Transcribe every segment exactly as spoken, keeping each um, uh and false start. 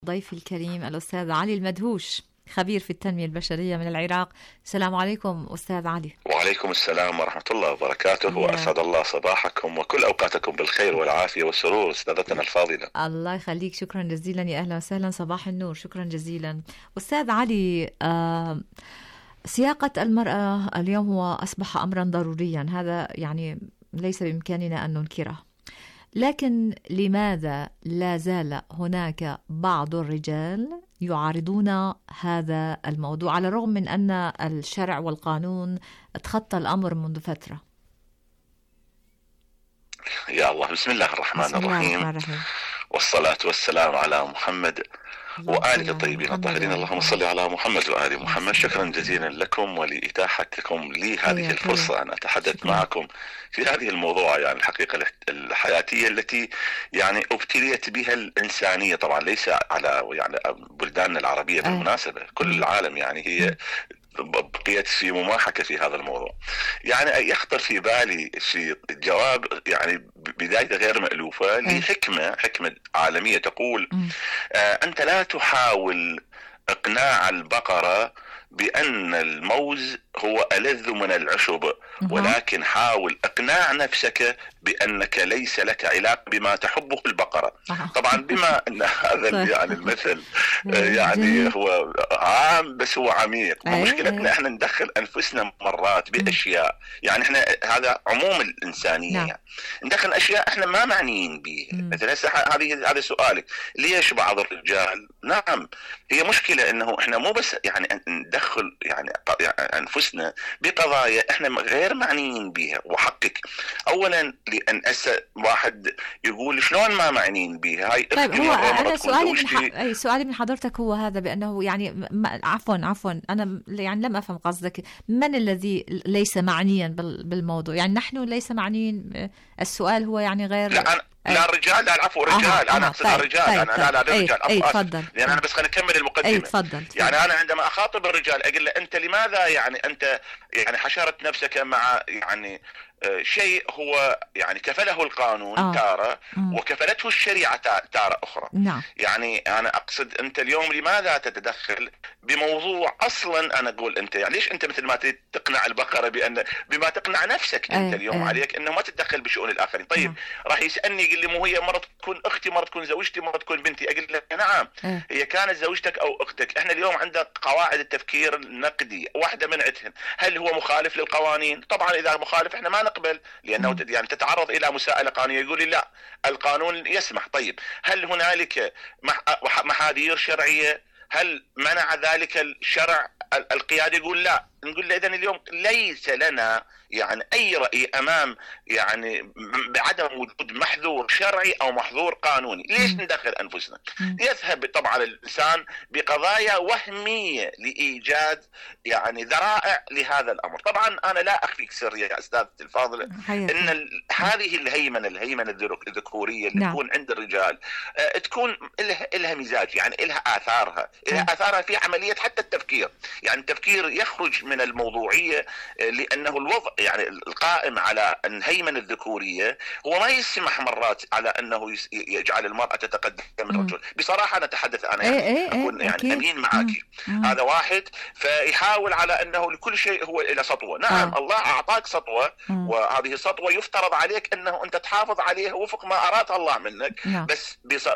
ضيفي الكريم الأستاذ علي المدهوش، خبير في التنمية البشرية من العراق. السلام عليكم أستاذ علي. وعليكم السلام ورحمة الله وبركاته، وأسعد الله صباحكم وكل أوقاتكم بالخير والعافية والسرور أستاذتنا الفاضلة. الله يخليك، شكرا جزيلا، يا أهلا وسهلا، صباح النور، شكرا جزيلا. أستاذ علي، آه سياقة المرأة اليوم هو أصبح أمرا ضروريا، هذا يعني ليس بإمكاننا أن ننكره، لكن لماذا لا زال هناك بعض الرجال يعارضون هذا الموضوع على الرغم من أن الشرع والقانون تخطى الأمر منذ فترة؟ يا الله، بسم الله الرحمن بسم الله الرحيم الرحمن الرحيم. والصلاة والسلام على محمد وآله الطيبين الطاهرين. اللهم صل على محمد وآل محمد. شكرا جزيلا لكم ولإتاحتكم لي هذه الفرصة أن أتحدث معكم في هذه الموضوع، يعني الحقيقة الحياتية التي يعني ابتليت بها الإنسانية، طبعا ليس على يعني بلداننا العربية بالمناسبة، كل العالم يعني هي بقيت في مماحكة في هذا الموضوع. يعني يخطر في بالي في جواب يعني بداية غير مألوفة لحكمة حكمة عالمية تقول آه أنت لا تحاول إقناع البقرة بأن الموز هو ألذ من العشب، ولكن حاول إقناع نفسك بأنك ليس لك علاقة بما تحبه البقرة. طبعا بما أن هذا يعني المثل يعني هو عام بس هو عميق، مشكلتنا احنا ندخل أنفسنا مرات بأشياء، يعني احنا هذا عموم الإنسانية يعني ندخل أشياء احنا ما معنيين به. مثلا هذه هذا سؤالك ليش بعض الرجال، نعم هي مشكلة انه احنا مو بس يعني ندخل يعني أنفسنا بقضايا احنا غير معنيين بها. وحقك اولا لان اسا واحد يقول شلون ما معنيين بها هاي. طيب هو انا سؤالي من ح... اي سؤالي من حضرتك هو هذا، بانه يعني م... عفوا عفوا انا يعني لم افهم قصدك. من الذي ليس معنيا بال... بالموضوع؟ يعني نحن ليس معنيين، السؤال هو يعني غير. لا أنا... لا الرجال، لا العفو رجال، آه انا آه اقصد طيب الرجال. طيب انا طيب لا لا الرجال، اي تفضل، لان انا بس خلينا نكمل المقدمه. اي تفضل. يعني انا عندما اخاطب الرجال اقول له انت لماذا يعني انت يعني حشرت نفسك مع يعني شيء هو يعني كفله القانون آه. تارة مم. وكفلته الشريعة تارة أخرى. نعم. يعني أنا أقصد أنت اليوم لماذا تتدخل بموضوع أصلا أنا أقول أنت يعني ليش أنت مثل ما تقنع البقرة بأن بما تقنع نفسك أنت اليوم أي. عليك أنه ما تتدخل بشؤون الآخرين. طيب نعم. راح يسألني يقول لي مو هي مرة تكون أختي، مرة تكون زوجتي، مرة تكون بنتي. أقول له نعم أي. هي كانت زوجتك أو أختك. إحنا اليوم عندنا قواعد التفكير النقدي، واحدة من عندهم هل هو مخالف للقوانين؟ طبعا إذا مخالف إحنا ما نقبل، لأنه يعني تتعرض إلى مساءلة قانونية. يقول لي لا القانون يسمح. طيب هل هنالك محاذير شرعية؟ هل منع ذلك الشرع القيادي؟ يقول لا. نقول له إذن اليوم ليس لنا يعني أي رأي أمام يعني بعدم وجود محظور شرعي أو محظور قانوني. ليش ندخل أنفسنا؟ يذهب طبعا الإنسان بقضايا وهمية لإيجاد يعني ذرائع لهذا الأمر. طبعا أنا لا أخفيك سر يا أستاذ الفاضلة إن هذه الهيمنة الهيمنة الذكورية اللي نعم. تكون عند الرجال آه تكون إلها, إلها مزاج، يعني إلها آثارها إلها آثارها في عملية حتى التفكير. يعني التفكير يخرج من الموضوعية، لأنه الوضع يعني القائم على الهيمنة الذكورية هو ما يسمح مرات على أنه يجعل المرأة تتقدم من الرجل. بصراحة أنا أتحدث أنا يعني إيه إيه أكون يعني أكيد. أمين معاكي. هذا واحد. فيحاول على أنه لكل شيء هو إلى سطوة. نعم آه. الله أعطاك سطوة مم. وهذه السطوة يفترض عليك أنه أنت تحافظ عليها وفق ما أراد الله منك نعم. بس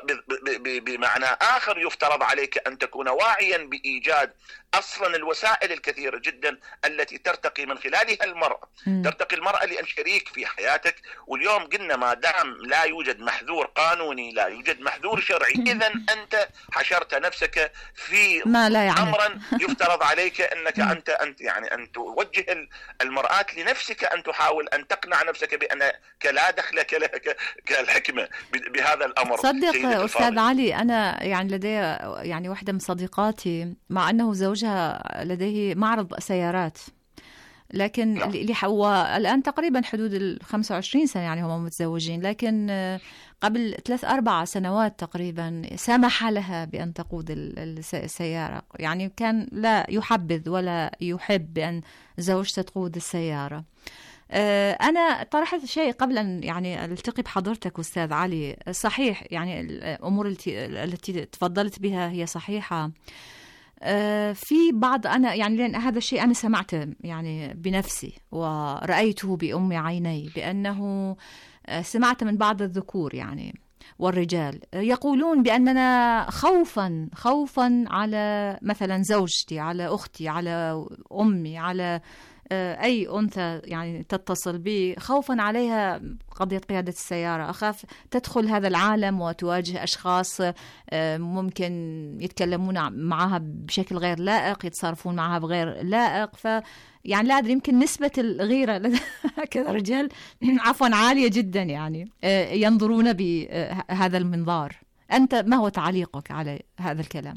بمعنى آخر يفترض عليك أن تكون واعيا بإيجاد أصلا الوسائل الكثيرة جدا التي ترتقي من خلالها المرأة م. ترتقي المرأة لأن شريك في حياتك. واليوم قلنا ما دام لا يوجد محذور قانوني، لا يوجد محذور شرعي، إذا أنت حشرت نفسك في ما لا يعني. أمرا يفترض عليك أنك أنت أنت يعني أن توجه المرأة لنفسك، أن تحاول أن تقنع نفسك بأنك لا دخل لك كالحكمة بهذا الأمر. صدق أستاذ علي، أنا يعني لدي يعني واحدة من صديقاتي مع أنه زوجها لديه معرض سيارات، لكن نعم. هو الآن تقريبا حدود ال خمسة وعشرين سنة، يعني هم متزوجين، لكن قبل ثلاث أربع سنوات تقريبا سمح لها بأن تقود السيارة. يعني كان لا يحبذ ولا يحب بأن زوجته تقود السيارة. أنا طرحت شيء قبل أن يعني ألتقي بحضرتك أستاذ علي. صحيح يعني الأمور التي, التي تفضلت بها هي صحيحة. في بعض أنا يعني لأن هذا الشيء أنا سمعته يعني بنفسي ورأيته بأم عيني، بأنه سمعت من بعض الذكور يعني والرجال يقولون بأننا خوفا خوفا على مثلا زوجتي، على أختي، على أمي، على أي أنثى يعني تتصل بي، خوفا عليها قضية قيادة السيارة، أخاف تدخل هذا العالم وتواجه أشخاص ممكن يتكلمون معها بشكل غير لائق، يتصرفون معها بغير لائق. ف يعني لا أدري، يمكن نسبة الغيرة كذا رجال عفوا عالية جدا يعني ينظرون بهذا المنظار. أنت ما هو تعليقك على هذا الكلام؟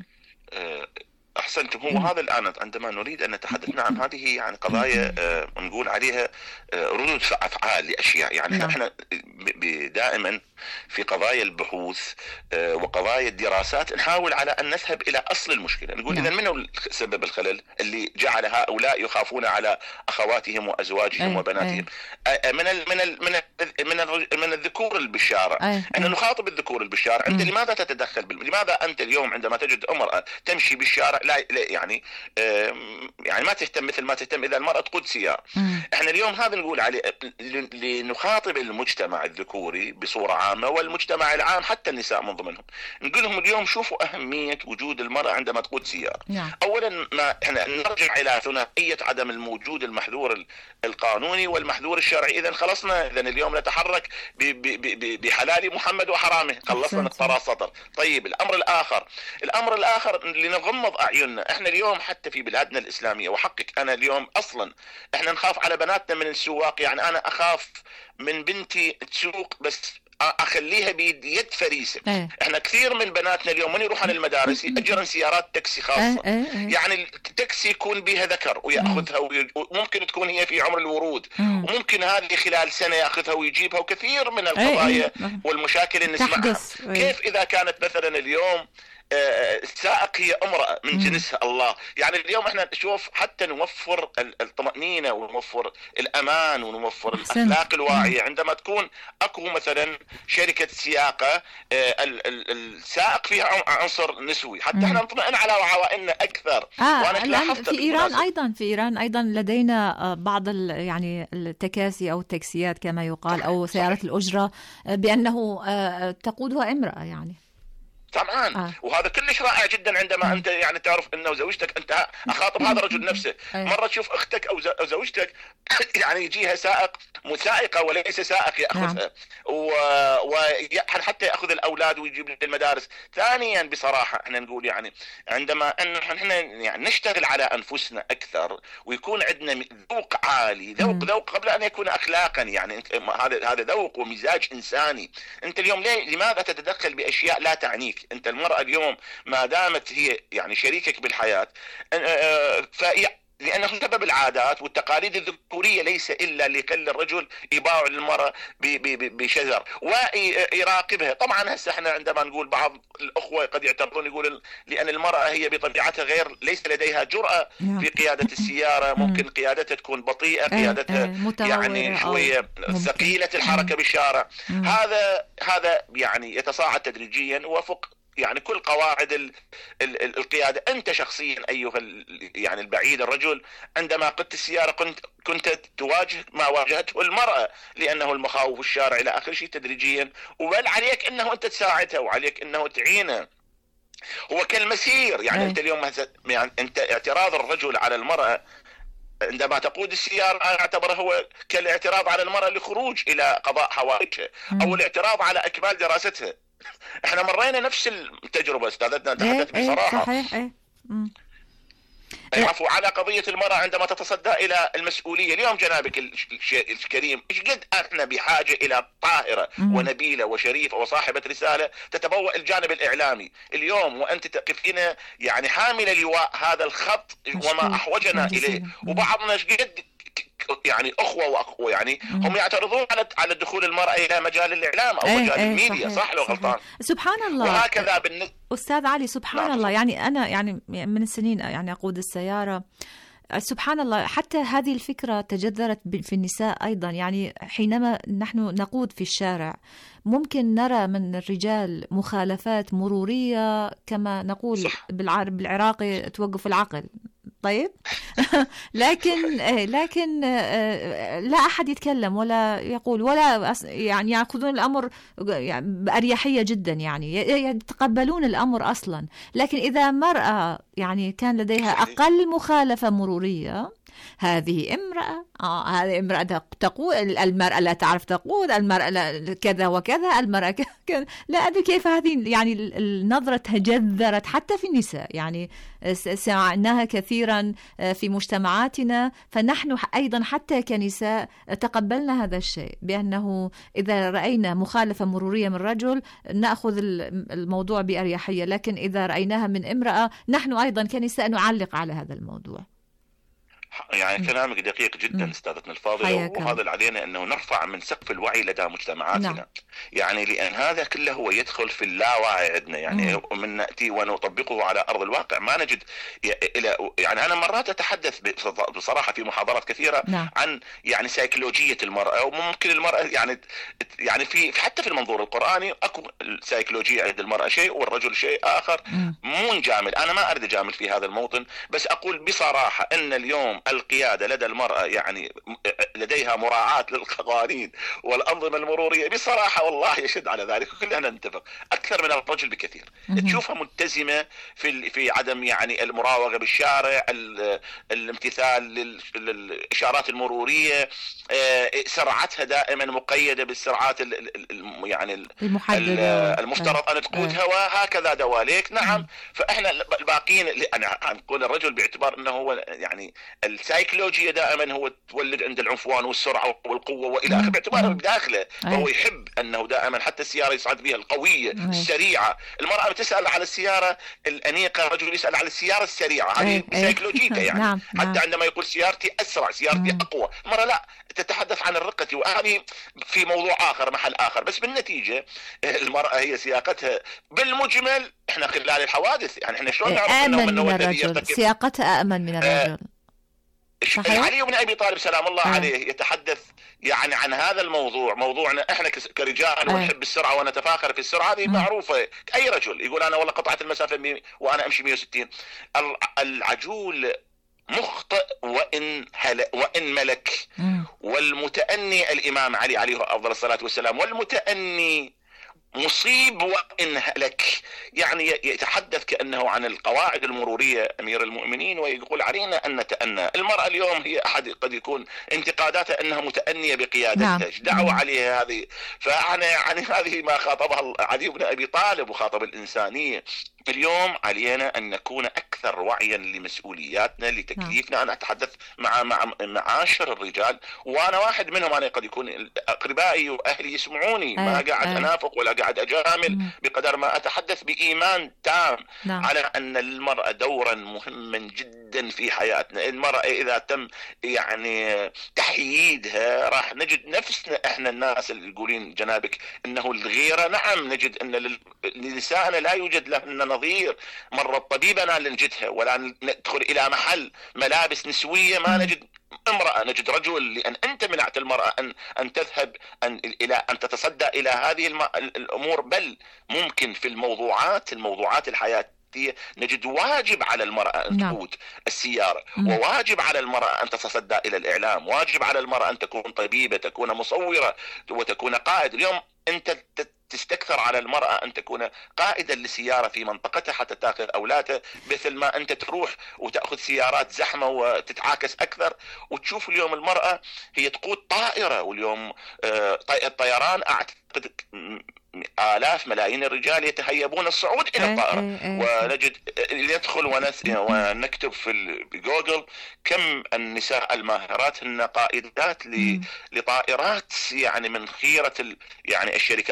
أحسنتم. هو هذا الآن عندما نريد أن نتحدث، نعم هذه يعني قضايا آه نقول عليها آه ردود أفعال لأشياء. يعني نعم. احنا دائما في قضايا البحوث آه وقضايا الدراسات نحاول على أن نذهب إلى أصل المشكلة، نقول نعم. إذا من سبب الخلل اللي جعل هؤلاء يخافون على أخواتهم وأزواجهم أي. وبناتهم أي. من ال من ال من ال من, ال من الذكور اللي بالشارع. أن نخاطب الذكور اللي بالشارع، أنت لماذا تتدخل بال... لماذا أنت اليوم عندما تجد امرأة تمشي بالشارع لا يعني يعني ما تهتم مثل ما تهتم إذا المرأة تقود سيارة. احنا اليوم هذا نقول عليه لنخاطب المجتمع الذكوري بصورة عامة والمجتمع العام حتى النساء من ضمنهم، نقول لهم اليوم شوفوا أهمية وجود المرأة عندما تقود سيارة. أولا ما احنا نرجع إلى ثنائية عدم الموجود المحذور القانوني والمحذور الشرعي. إذا خلصنا، إذا اليوم نتحرك بحلال محمد وحرامه، خلصنا نقطة السطر. طيب الأمر الآخر الأمر الآخر لنغمض أعيننا. احنا اليوم حتى في بلادنا الإسلامية، وحقك أنا اليوم أصلا احنا نخاف على بناتنا من السواق. يعني أنا أخاف من بنتي تسوق بس اخليها بيد فريسه. أه. احنا كثير من بناتنا اليوم من يروحون المدارس يأجرن سيارات تاكسي خاصه. أه. أه. أه. يعني التاكسي يكون بها ذكر وياخذها وي... وممكن تكون هي في عمر الورود. أه. وممكن هذه خلال سنه ياخذها ويجيبها، وكثير من القضايا أه. أه. والمشاكل اللي نسمعها. أه. كيف اذا كانت مثلا اليوم السائق هي امرأة من جنسها الله. يعني اليوم احنا نشوف حتى نوفر الطمأنينة ونوفر الأمان ونوفر الأخلاق الواعية عندما تكون أكو مثلا شركة سياقة السائق فيها عنصر نسوي، حتى احنا نطمئن على عوائلنا أكثر. آه وأنا في إيران أيضا في إيران أيضا لدينا بعض يعني التكاسي أو التاكسيات كما يقال أو سيارة الأجرة بأنه تقودها امرأة يعني. طبعا آه. وهذا كلش رائع جدا عندما م. انت يعني تعرف انه زوجتك، انت اخاطب هذا الرجل نفسه. أي. مره تشوف اختك او زوجتك يعني يجيها سائق مسائقه وليس سائق ياخذها وحتى ياخذ الاولاد ويجيب للمدارس. ثانيا بصراحه احنا نقول يعني عندما ان احنا يعني نشتغل على انفسنا اكثر ويكون عندنا ذوق عالي، ذوق م. ذوق قبل ان يكون اخلاقا. يعني هذا هذا ذوق ومزاج انساني. انت اليوم ليه لماذا تتدخل باشياء لا تعنيك؟ انت المرأة اليوم ما دامت هي يعني شريكك بالحياة، فهي لأنه سبب العادات والتقاليد الذكورية ليس إلا لكل الرجل يباع للمرأة بشجر ويراقبها. طبعا هسه احنا عندما نقول بعض الأخوة قد يعترضون يقول لأن المرأة هي بطبيعتها غير ليس لديها جرأة في قيادة السيارة، ممكن قيادتها تكون بطيئة، قيادتها يعني شوية ثقيلة الحركة بالشارع. هذا هذا يعني يتصاعد تدريجيا وفق يعني كل قواعد ال ال القيادة. أنت شخصيا أيها يعني البعيد الرجل عندما قدت السيارة كنت كنت تواجه ما واجهته المرأة، لأنه المخاوف الشارع إلى آخر شيء تدريجيا، وبل عليك أنه أنت تساعدها وعليك أنه تعينها. هو كالمسير يعني. أي. أنت اليوم يعني أنت اعتراض الرجل على المرأة عندما تقود السيارة أنا أعتبره هو كالاعتراض على المرأة لخروج إلى قضاء حوائجها أو الاعتراض على إكمال دراستها. احنا مرينا نفس التجربة استاذتنا، نتحدث ايه بصراحة. صحيح ايه عفوا على قضية المرأة عندما تتصدى إلى المسؤولية. اليوم جنابك الكريم إيش قد احنا بحاجة إلى طاهرة ونبيلة وشريفة وصاحبة رسالة تتبوأ الجانب الإعلامي اليوم، وأنت تقفين يعني حاملة لواء هذا الخط وما أحوجنا إليه. وبعضنا إيش قد يعني أخوة وأخوة يعني هم يعترضون على على دخول المرأة إلى مجال الإعلام أو ايه مجال ايه الميديا. صح لو غلطان؟ سبحان الله. وهكذا بالنسبة أستاذ علي سبحان نعم. الله. يعني أنا يعني من السنين يعني أقود السيارة سبحان الله، حتى هذه الفكرة تجذرت في النساء أيضا. يعني حينما نحن نقود في الشارع ممكن نرى من الرجال مخالفات مرورية كما نقول بالعراقي توقف العقل. طيب لكن لكن لا أحد يتكلم ولا يقول ولا يعني يأخذون الأمر بأريحية جدا، يعني يتقبلون الأمر أصلا. لكن إذا مرأة يعني كان لديها أقل مخالفة مرورية، هذه امرأة آه هذه امرأة تقول، المرأة لا تعرف تقول، المرأة لا كذا وكذا، المرأة كذا. لا أدري كيف هذه يعني النظرة تجذرت حتى في النساء، يعني سمعناها كثيرا في مجتمعاتنا. فنحن أيضا حتى كنساء تقبلنا هذا الشيء، بأنه إذا رأينا مخالفة مرورية من رجل نأخذ الموضوع بأريحية، لكن إذا رأيناها من امرأة نحن أيضا كنساء نعلق على هذا الموضوع. يعني كلامك دقيق جدا استاذتنا الفاضله، وهذا اللي علينا انه نرفع من سقف الوعي لدى مجتمعاتنا. نعم. يعني لان هذا كله هو يدخل في اللاوعي عندنا، يعني مم. من ناتي ونطبقه على ارض الواقع ما نجد الى يعني انا مرات اتحدث بصراحه في محاضرات كثيره. نعم. عن يعني سيكولوجيه المراه، وممكن المراه يعني يعني في حتى في المنظور القراني اكو سيكولوجيه عند المراه شيء والرجل شيء اخر. مم. مو نجامل، انا ما اريد اجامل في هذا الموطن، بس اقول بصراحه ان اليوم القيادة لدى المرأة يعني لديها مراعاة للقوانين والأنظمة المرورية بصراحة والله يشد على ذلك، وكلنا نتفق أكثر من الرجل بكثير. تشوفها ملتزمة في في عدم يعني المراوغة بالشارع، الامتثال للإشارات المرورية، سرعتها دائما مقيدة بالسرعات يعني المفترض أن تقودها، وهكذا دواليك. نعم. فإحنا الباقيين أنا نقول الرجل باعتبار أنه هو يعني السايكولوجيا دائما هو تولد عند العنفوان والسرعه والقوه والى اخره، باعتباره بداخله فهو يحب انه دائما حتى السياره يصعد بها القويه السريعه. المراه تسال على السياره الانيقه، الرجل يسال على السياره السريعه. هذه سايكولوجيكا يعني. نعم. حتى عندما يقول سيارتي اسرع، سيارتي اقوى، المراه لا تتحدث عن الرقه، وهذه في موضوع اخر محل اخر. بس بالنتيجه المراه هي سياقتها بالمجمل احنا خلال الحوادث يعني احنا شلون نعرف انه من هو الذي يرتكب سياقتها امن من الرجل؟ صحيح. علي بن أبي طالب سلام الله آه. عليه يتحدث يعني عن هذا الموضوع. موضوعنا احنا كرجال آه. ونحب السرعة ونتفاخر في السرعة، هذه معروفة. أي رجل يقول أنا والله قطعت المسافة وأنا أمشي مئة وستين. العجول مخطئ وإن هل وإن ملك. م. والمتأني الإمام علي عليه أفضل الصلاة والسلام، والمتأني مصيب وإن هلك. يعني يتحدث كأنه عن القواعد المرورية أمير المؤمنين، ويقول علينا أن نتأنى. المرأة اليوم هي أحد قد يكون انتقاداتها أنها متأنية بقيادتها. نعم. دعوة عليها هذه. فأنا يعني هذه ما خاطبها علي بن أبي طالب وخاطب الإنسانية. اليوم علينا أن نكون أكثر وعيا لمسؤولياتنا لتكليفنا. أنا أتحدث مع مع معاشر الرجال، وأنا واحد منهم. أنا قد يكون أقربائي وأهلي يسمعوني، ما قاعد أنافق ولا قاعد أجامل، بقدر ما أتحدث بإيمان تام. نعم. على أن المرأة دورا مهما جدا في حياتنا. المرأة إذا تم يعني تحييدها راح نجد نفسنا إحنا الناس اللي يقولين جنابك إنه الغيرة. نعم نجد أن لنسائنا لا يوجد لهن نظير. مرة طبيبنا لنجدها، ولا ندخل إلى محل ملابس نسوية ما نجد امرأة، نجد رجل. لأن أنت منعت المرأة أن أن تذهب أن إلى أن تتصدى إلى هذه الأمور. بل ممكن في الموضوعات الموضوعات الحياتية نجد واجب على المرأة أن تقود السيارة، وواجب على المرأة أن تتصدى إلى الإعلام، واجب على المرأة أن تكون طبيبة، تكون مصورة، وتكون قائد. اليوم أنت تستكثر على المرأة أن تكون قائدا لسيارة في منطقتها حتى تأخذ أولادها، مثل ما أنت تروح وتأخذ سيارات زحمة وتتعاكس أكثر. وتشوف اليوم المرأة هي تقود طائرة، واليوم الطيران أعتقد آلاف ملايين الرجال يتهيبون الصعود إلى الطائرة. ونجد يدخل ونكتب في جوجل كم النساء الماهرات هن قائدات لطائرات يعني من خيرة يعني الشركات الخطوط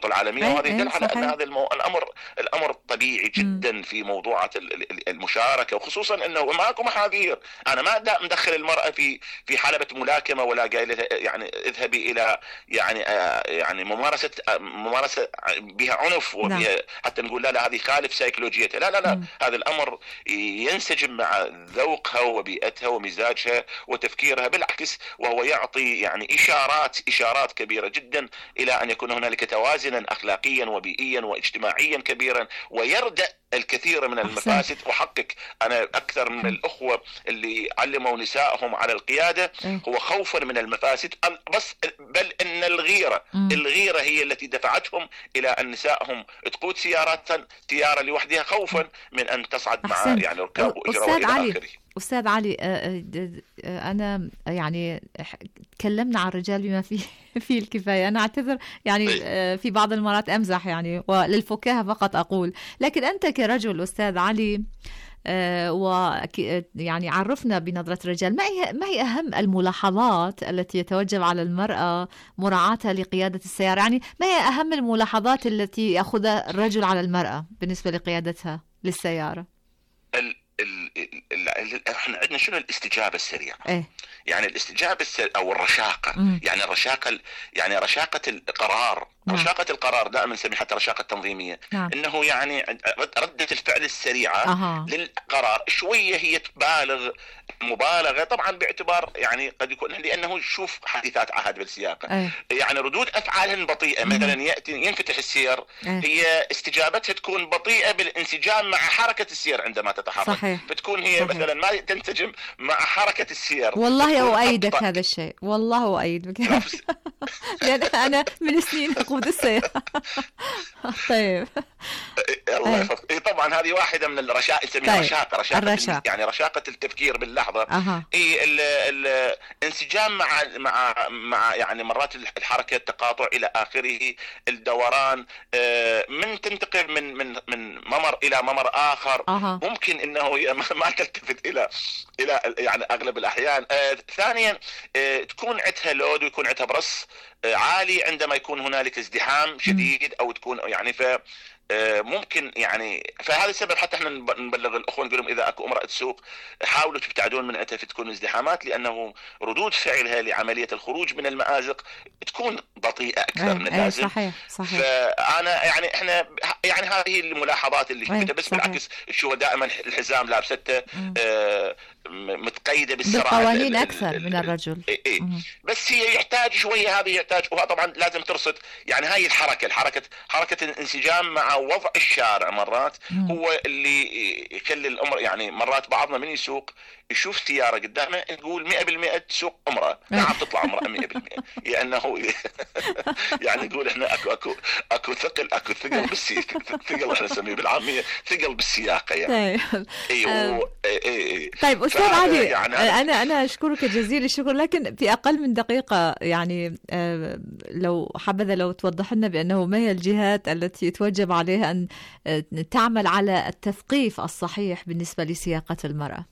العالمية، وهذا يدل على أن هذا المو... الأمر الأمر طبيعي جدا م. في موضوعات المشاركة، وخصوصا أنه ماكو محاذير. أنا ما مدخل المرأة في في حلبة ملاكمة ولا قايل يعني اذهبي إلى يعني يعني ممارسة ممارسة بها عنف وبها حتى نقول لا لا هذه خالف سيكولوجيتها، لا لا لا م. هذا الأمر ينسجم مع ذوقها وبيئتها ومزاجها وتفكيرها، بالعكس وهو يعطي يعني إشارات إشارات كبيرة جدا إلى أن يكون هنالك توازنا أخلاقيا وبيئيا واجتماعيا كبيرا، ويردأ الكثير من المفاسد. وحقق أنا أكثر من الأخوة اللي علموا نسائهم على القيادة هو خوفا من المفاسد، بس بل إن الغيرة الغيرة هي التي دفعتهم إلى أن نسائهم تقود سيارات سيارة لوحدها خوفا من أن تصعد مع يعني ركاب وإجراء إلى آخره. أستاذ علي، أنا يعني تكلمنا عن الرجال بما فيه في الكفاية. أنا أعتذر يعني في بعض المرات أمزح يعني وللفكاهة فقط أقول، لكن أنت كرجل أستاذ علي ويعني عرفنا بنظرة الرجال، ما هي ما هي أهم الملاحظات التي يتوجب على المرأة مراعاتها لقيادة السيارة؟ يعني ما هي أهم الملاحظات التي يأخذها الرجل على المرأة بالنسبة لقيادتها للسيارة؟ ال ال ال احنا عندنا شنو الاستجابة السريعة؟ إيه؟ يعني الاستجابة السريعة أو الرشاقة، م. يعني الرشاقة يعني رشاقة القرار، نعم. رشاقة القرار دائما نسميها حتى رشاقة تنظيمية، نعم. إنه يعني ردة الفعل السريعة أه. للقرار شوية هي تبالغ مبالغة طبعا باعتبار يعني قد يكون لأنه شوف حادثات عهد بالسياقة، أيه. يعني ردود أفعالهن بطيئة، م. مثلا يأتي ينفتح السير، أيه. هي استجابتها تكون بطيئة بالانسجام مع حركة السير عندما تتحرك، صحيح. فتكون هي صحيح. مثلا ما تنسجم مع حركة السير. والله أؤيدك هذا الشيء، والله أؤيدك لأن أنا من سنين أقود السيارة. طيب الله يحفظك. طبعا هذه واحدة من الرشاقة نسميها طيب. رشاقة رشاقة الرشاق. يعني رشاقة التفكير باللحظة، أه. هي الانسجام مع مع مع يعني مرات الحركة، التقاطع إلى آخره، الدوران، من تنتقل من من من ممر إلى ممر آخر، أه. ممكن إنه ما تلتفت إلى إلى يعني أغلب الأحيان. ثانيا تكون عندها لود ويكون عندها برص عالي عندما يكون هنالك ازدحام شديد أو تكون يعني ف ممكن يعني فهذا السبب حتى احنا نبلغ الاخوه نقول لهم اذا اكو امراه تسوق حاولوا تبتعدون من انها تكون ازدحامات، لانه ردود فعلها لعمليه الخروج من المآزق تكون بطيئه اكثر من اللازم. صحيح صحيح. فانا يعني احنا يعني هذه الملاحظات اللي شفتها، بس صحيح. بالعكس شو دائما الحزام لابسته آه متقيده بالسرعه بالقوانين اكثر من الرجل. إيه إيه. بس هي يحتاج شويه، هذه يحتاج، وها طبعا لازم ترصد يعني هاي الحركه الحركه حركه الانسجام مع وضع الشارع مرات مم. هو اللي يخلي الامر يعني مرات بعضنا من يسوق يشوف سياره قدامه يقول مئة بالمئة تسوق امراه، نعم تطلع امراه مئة بالمئة، لانه يعني يقول احنا اكو اكو اكو ثقل اكو ثقل بالسياقه، ثقل احنا نسميه بالعاميه ثقل بالسياقه يعني. ايوه اي. طيب استاذ علي، يعني انا انا اشكرك جزيل الشكر، لكن في اقل من دقيقه يعني لو حبذا لو توضح لنا بانه ما هي الجهات التي يتوجب عليها ان تعمل على التثقيف الصحيح بالنسبه لسياقه المراه.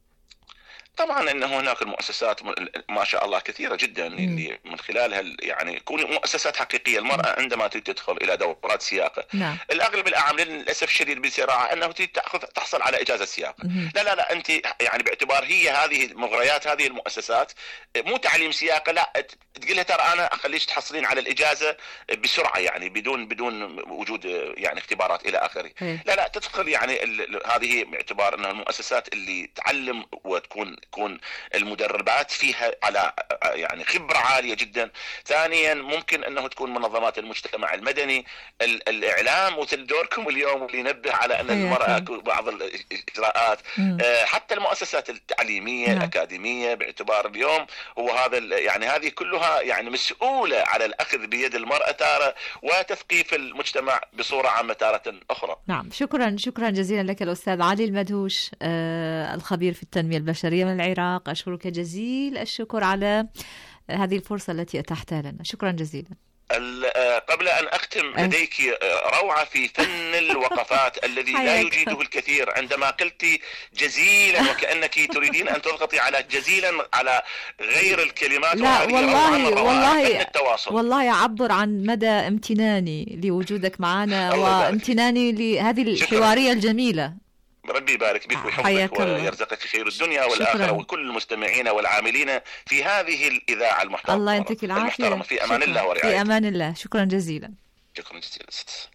طبعا ان هناك المؤسسات ما شاء الله كثيره جدا اللي من خلالها يعني تكون مؤسسات حقيقيه. المراه عندما تدخل الى دورات سياقه نعم. الاغلب الاعم للاسف الشديد بسرعه انه تاخذ تحصل على اجازه سياقه. لا لا لا انت يعني باعتبار هي هذه مغريات هذه المؤسسات مو تعليم سياقه، لا تقول لها ترى انا اخليش تحصلين على الاجازه بسرعه يعني بدون بدون وجود يعني اختبارات الى اخره. لا لا تدخل يعني هذه باعتبار ان المؤسسات اللي تعلم وتكون تكون المدربات فيها على يعني خبرة عالية جدا. ثانيا ممكن أنه تكون منظمات المجتمع المدني، الإعلام مثل دوركم اليوم اللي ينبه على أن المرأة بعض الإجراءات، حتى المؤسسات التعليمية الأكاديمية باعتبار اليوم هو هذا يعني هذه كلها يعني مسؤولة على الأخذ بيد المرأة تارة وتثقيف المجتمع بصورة عامة تارة أخرى. نعم شكرا شكرا جزيلا لك الأستاذ علي المدهوش آه الخبير في التنمية البشرية من العراق. أشكرك جزيل الشكر على هذه الفرصة التي أتحتها لنا، شكرا جزيلا. قبل أن أختم، لديك روعة في فن الوقفات الذي لا يجيده الكثير. عندما قلت جزيلا وكأنك تريدين أن تضغطي على جزيلا على غير الكلمات. لا والله والله والله يعبر عن مدى امتناني لوجودك معنا وامتناني لهذه الحوارية الجميلة. ربي يبارك بك ويحفظك ويرزقك خير الدنيا والآخرة، وكل المستمعين والعاملين في هذه الإذاعة المحترمة. الله يعطيك العافية. في أمان الله ورعايته. في أمان الله. شكرا جزيلا. شكرا جزيلا.